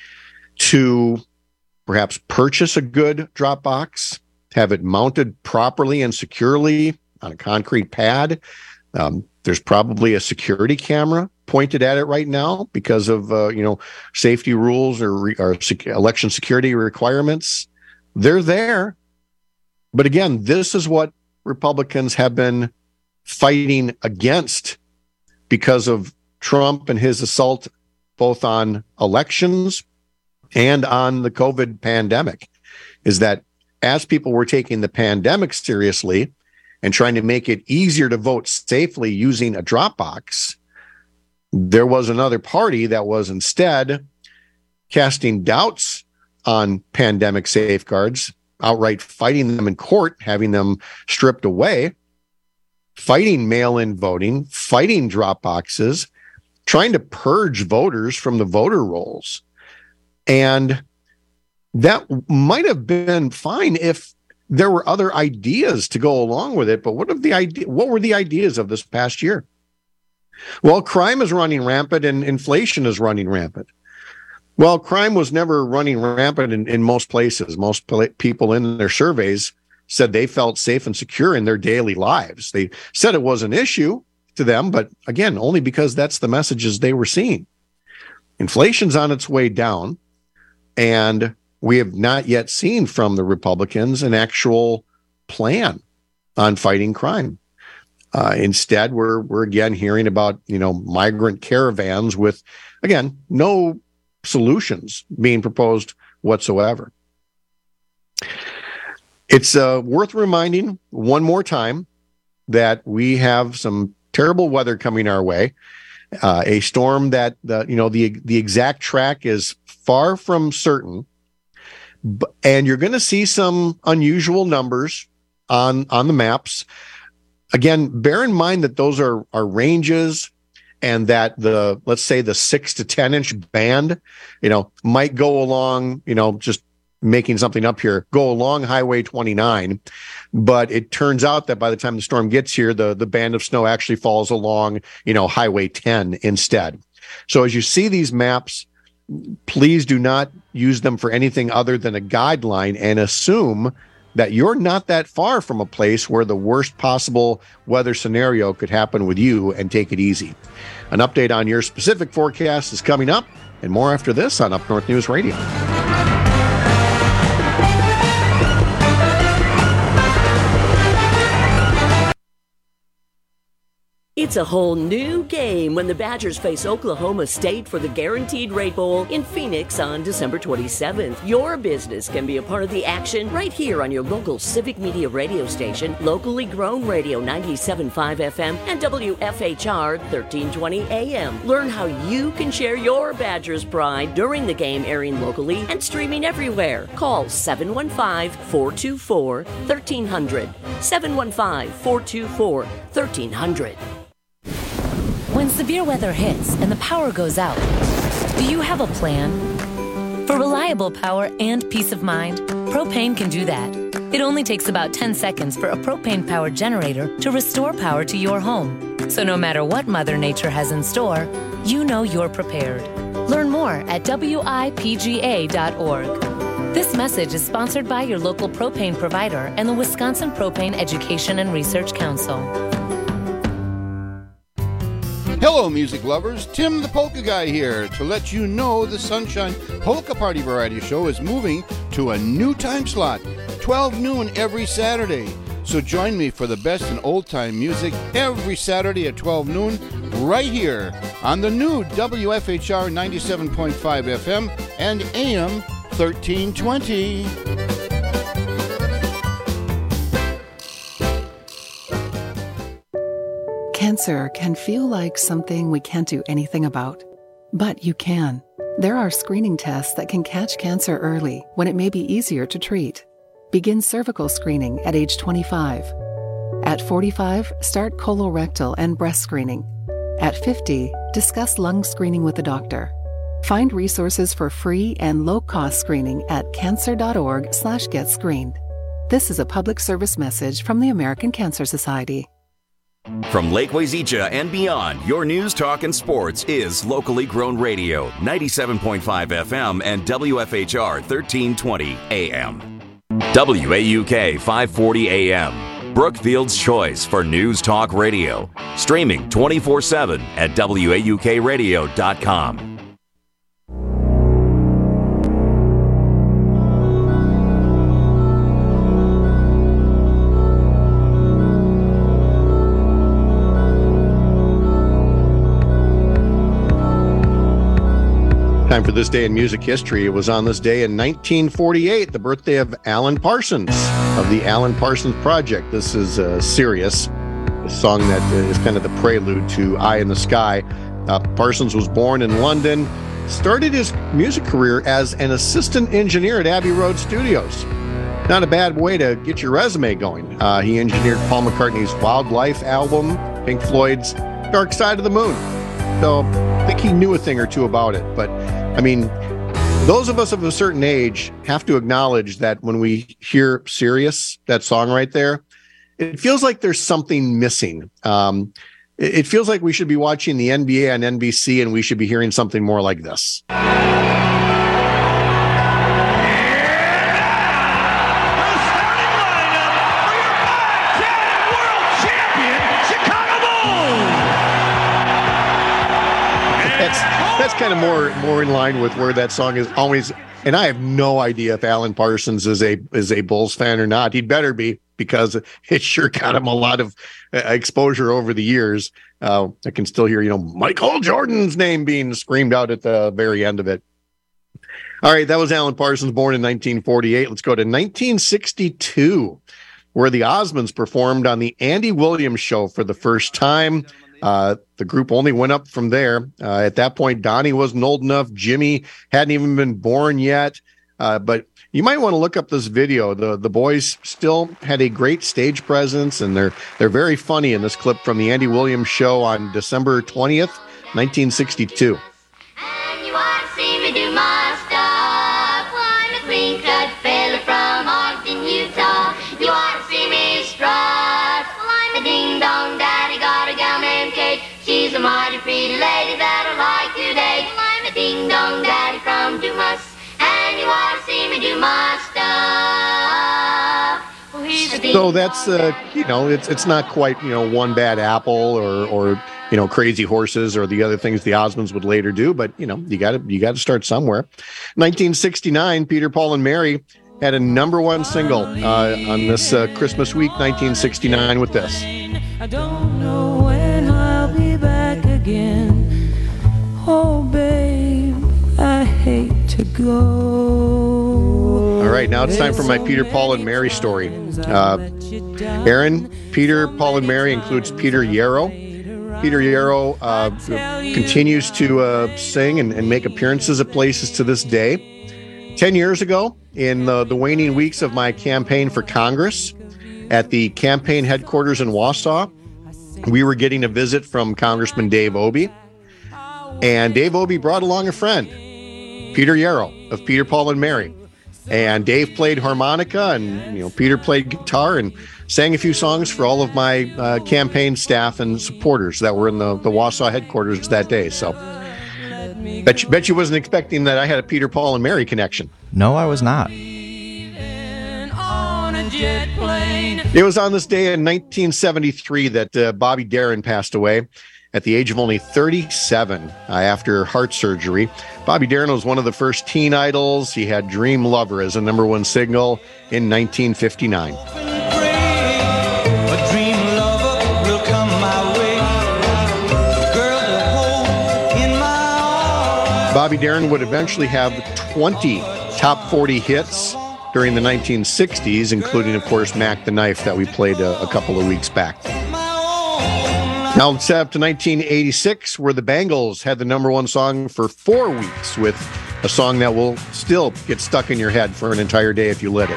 to perhaps purchase a good drop box, have it mounted properly and securely on a concrete pad. There's probably a security camera pointed at it right now because of safety rules or election security requirements. They're there. But again, this is what Republicans have been fighting against because of Trump and his assault both on elections and on the COVID pandemic, is that as people were taking the pandemic seriously and trying to make it easier to vote safely using a drop box, there was another party that was instead casting doubts on pandemic safeguards, outright fighting them in court, having them stripped away, fighting mail-in voting, fighting drop boxes, trying to purge voters from the voter rolls. And that might have been fine if there were other ideas to go along with it. But what were the ideas of this past year? Well, crime is running rampant and inflation is running rampant. Well, crime was never running rampant in most places. Most people in their surveys said they felt safe and secure in their daily lives. They said it was an issue to them, but again, only because that's the messages they were seeing. Inflation's on its way down, and we have not yet seen from the Republicans an actual plan on fighting crime. Instead, we're again hearing about, migrant caravans with, again, no solutions being proposed whatsoever. It's worth reminding one more time that we have some terrible weather coming our way. A storm that the exact track is far from certain, and you're going to see some unusual numbers on the maps. Again, bear in mind that those are ranges, and that let's say the 6 to 10 inch band, might go along, just making something up here, go along Highway 29. But it turns out that by the time the storm gets here, the band of snow actually falls along, Highway 10 instead. So as you see these maps, please do not use them for anything other than a guideline, and assume that you're not that far from a place where the worst possible weather scenario could happen with you, and take it easy. An update on your specific forecast is coming up, and more after this on Up North News Radio. It's a whole new game when the Badgers face Oklahoma State for the Guaranteed Rate Bowl in Phoenix on December 27th. Your business can be a part of the action right here on your local Civic Media radio station, locally grown radio 97.5 FM and WFHR 1320 AM. Learn how you can share your Badgers pride during the game, airing locally and streaming everywhere. Call 715-424-1300. 715-424-1300. When severe weather hits and the power goes out, do you have a plan? For reliable power and peace of mind, Propane can do that. It only takes about 10 seconds for a propane-powered generator to restore power to your home. So no matter what Mother Nature has in store, you know you're prepared. Learn more at WIPGA.org. This message is sponsored by your local propane provider and the Wisconsin Propane Education and Research Council. Hello, music lovers. Tim the Polka Guy here to let you know the Sunshine Polka Party Variety Show is moving to a new time slot, 12 noon every Saturday. So join me for the best in old-time music every Saturday at 12 noon right here on the new WFHR 97.5 FM and AM 1320. Cancer can feel like something we can't do anything about. But you can. There are screening tests that can catch cancer early when it may be easier to treat. Begin cervical screening at age 25. At 45, start colorectal and breast screening. At 50, discuss lung screening with a doctor. Find resources for free and low-cost screening at cancer.org/getscreened. This is a public service message from the American Cancer Society. From Lake Wazeecha and beyond, your news, talk, and sports is locally grown radio, 97.5 FM and WFHR 1320 AM. WAUK 540 AM, Brookfield's choice for news talk radio. Streaming 24/7 at WAUKradio.com. Time for this day in music history. It was on this day in 1948, the birthday of Alan Parsons of the Alan Parsons Project. This is Sirius, a song that is kind of the prelude to Eye in the Sky. Parsons was born in London, started his music career as an assistant engineer at Abbey Road Studios. Not a bad way to get your resume going. He engineered Paul McCartney's Wildlife album, Pink Floyd's Dark Side of the Moon. So I think he knew a thing or two about it. But I mean, those of us of a certain age have to acknowledge that when we hear Sirius, that song right there, it feels like there's something missing. It feels like we should be watching the NBA on NBC and we should be hearing something more like this. That's kind of more in line with where that song is always. And I have no idea if Alan Parsons is a Bulls fan or not. He'd better be, because it sure got him a lot of exposure over the years. I can still hear, Michael Jordan's name being screamed out at the very end of it. All right, that was Alan Parsons, born in 1948. Let's go to 1962, where the Osmonds performed on the Andy Williams Show for the first time. The group only went up from there. At that point, Donnie wasn't old enough. Jimmy hadn't even been born yet. But you might want to look up this video. The boys still had a great stage presence, and they're very funny in this clip from the Andy Williams Show on December 20th, 1962. And you want to see me do my stuff. I'm a clean-cut fella from Ogden, Utah. You want to see me strut. Well, I'm a ding-dong daddy, got a gal named Kate. She's a mighty pretty lady that I like to date. Well, I'm a ding-dong daddy from Dumas. And you want to see me do my stuff. Well, so that's, it's not quite, One Bad Apple or Crazy Horses or the other things the Osmonds would later do. But, you got to start somewhere. 1969, Peter, Paul, and Mary had a #1 single on this Christmas week, 1969, with this. I don't know when I'll be back again. Oh, babe, I hate to go. All right, now it's time for my Peter, Paul, and Mary story. Aaron, Peter, Paul, and Mary includes Peter Yarrow. Peter Yarrow continues to sing and make appearances at places to this day. 10 years ago, in the waning weeks of my campaign for Congress, at the campaign headquarters in Wausau, we were getting a visit from Congressman Dave Obey. And Dave Obey brought along a friend, Peter Yarrow of Peter, Paul, and Mary. And Dave played harmonica, and Peter played guitar and sang a few songs for all of my campaign staff and supporters that were in the Wausau headquarters that day. So bet you wasn't expecting that I had a Peter, Paul, and Mary connection. No, I was not. It was on this day in 1973 that Bobby Darin passed away at the age of only 37 after heart surgery. Bobby Darin was one of the first teen idols. He had Dream Lover as a #1 single in 1959. Bobby Darin would eventually have 20 top 40 hits during the 1960s, including, of course, Mac the Knife that we played a couple of weeks back. Now let's head up to 1986, where the Bangles had the #1 song for 4 weeks with a song that will still get stuck in your head for an entire day if you let it.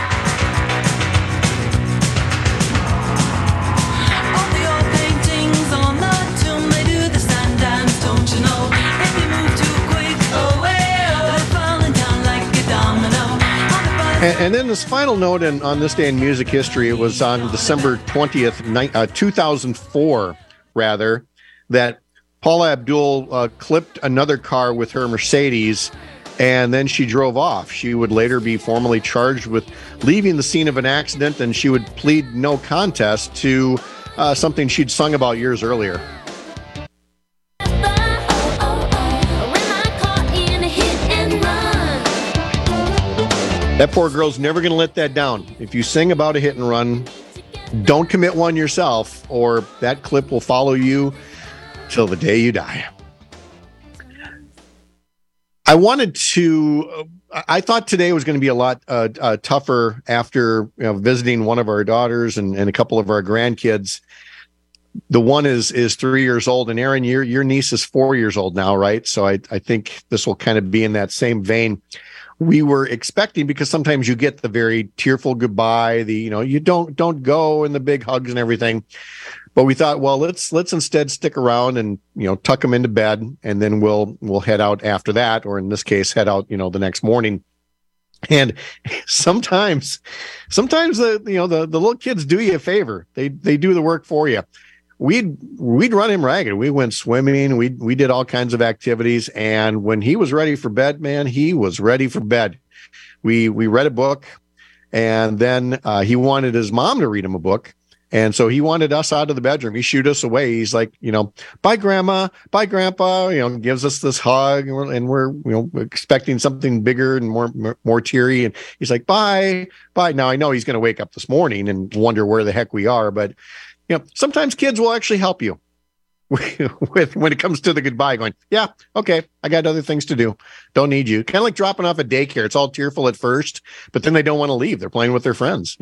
And then this final note on this day in music history, it was on December 20th, 2004, rather, that Paula Abdul clipped another car with her Mercedes, and then she drove off. She would later be formally charged with leaving the scene of an accident, and she would plead no contest to something she'd sung about years earlier. That poor girl's never going to let that down. If you sing about a hit and run, don't commit one yourself, or that clip will follow you till the day you die. I thought today was going to be a lot tougher after visiting one of our daughters and a couple of our grandkids. The one is 3 years old, and Aaron, your niece is 4 years old now, right? So I think this will kind of be in that same vein. We were expecting, because sometimes you get the very tearful goodbye, you don't go, and the big hugs and everything. But we thought, well, let's instead stick around and tuck them into bed, and then we'll head out after that, or in this case, head out the next morning. And sometimes the little kids do you a favor. They do the work for you. We'd run him ragged. We went swimming. We did all kinds of activities. And when he was ready for bed, man, he was ready for bed. We read a book, and then he wanted his mom to read him a book. And so he wanted us out of the bedroom. He shooed us away. He's like, bye, Grandma, bye, Grandpa, gives us this hug, and we're expecting something bigger and more teary. And he's like, bye. Now I know he's going to wake up this morning and wonder where the heck we are. But sometimes kids will actually help you with when it comes to the goodbye, going, yeah, okay, I got other things to do. Don't need you. Kind of like dropping off at daycare. It's all tearful at first, but then they don't want to leave. They're playing with their friends,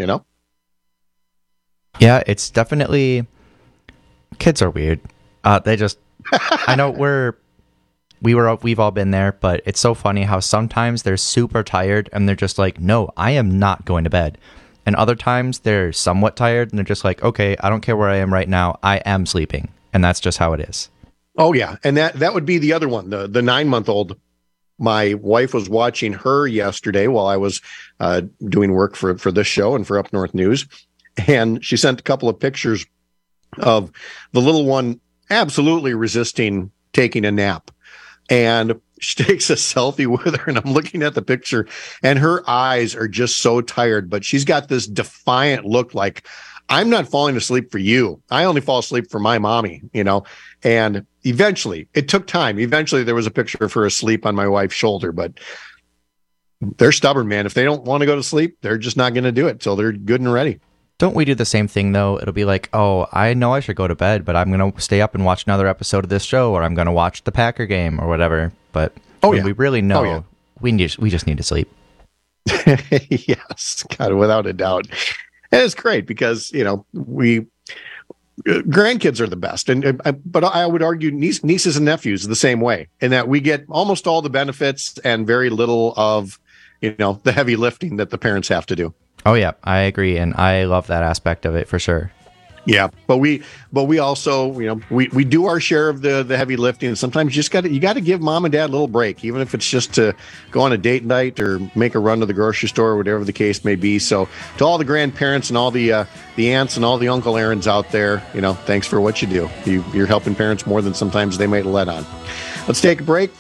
Yeah, it's definitely, kids are weird. They just, I know we've all been there, but it's so funny how sometimes they're super tired and they're just like, no, I am not going to bed. And other times they're somewhat tired and they're just like, okay, I don't care where I am right now. I am sleeping. And that's just how it is. Oh, yeah. And that would be the other one, the 9-month-old. My wife was watching her yesterday while I was doing work for this show and for Up North News. And she sent a couple of pictures of the little one absolutely resisting taking a nap. And she takes a selfie with her, and I'm looking at the picture, and her eyes are just so tired, but she's got this defiant look like, I'm not falling asleep for you. I only fall asleep for my mommy, And eventually, it took time. Eventually, there was a picture of her asleep on my wife's shoulder, but they're stubborn, man. If they don't want to go to sleep, they're just not going to do it till they're good and ready. Don't we do the same thing, though? It'll be like, oh, I know I should go to bed, but I'm going to stay up and watch another episode of this show, or I'm going to watch the Packer game or whatever. But we really know we just need to sleep. Yes, God, without a doubt. And it's great because, grandkids are the best. But I would argue nieces and nephews are the same way, in that we get almost all the benefits and very little of, the heavy lifting that the parents have to do. Oh, yeah, I agree. And I love that aspect of it for sure. Yeah, but we also, we do our share of the heavy lifting. And sometimes you got to give mom and dad a little break, even if it's just to go on a date night or make a run to the grocery store, or whatever the case may be. So to all the grandparents and all the aunts and all the Uncle Aarons out there, thanks for what you do. You're helping parents more than sometimes they might let on. Let's take a break.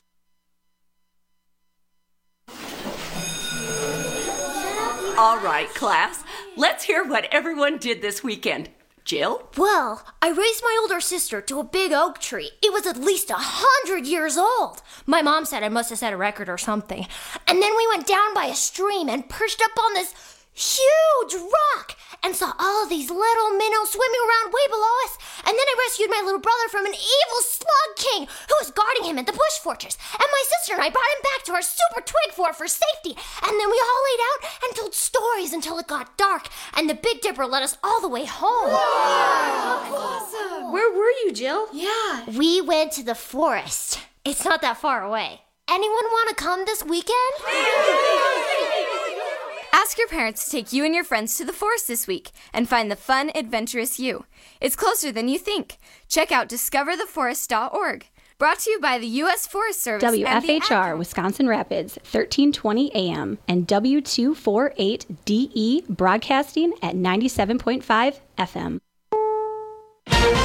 All right, class, let's hear what everyone did this weekend. Jill? Well, I raised my older sister to a big oak tree. It was at least 100 years old. My mom said I must have set a record or something. And then we went down by a stream and perched up on this huge rock and saw all of these little minnows swimming around way below us. And then I rescued my little brother from an evil slug king who was guarding him at the bush fortress. And my sister and I brought him back to our super twig fort for safety. And then we all laid out and told stories until it got dark. And the Big Dipper led us all the way home. Wow. Awesome. Where were you, Jill? Yeah. We went to the forest. It's not that far away. Anyone want to come this weekend? Ask your parents to take you and your friends to the forest this week and find the fun, adventurous you. It's closer than you think. Check out discovertheforest.org. Brought to you by the U.S. Forest Service. WFHR, Wisconsin Rapids, 1320 AM, and W248DE, broadcasting at 97.5 FM.